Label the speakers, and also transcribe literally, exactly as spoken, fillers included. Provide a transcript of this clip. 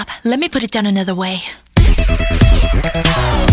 Speaker 1: Stop. Let me put it down another way.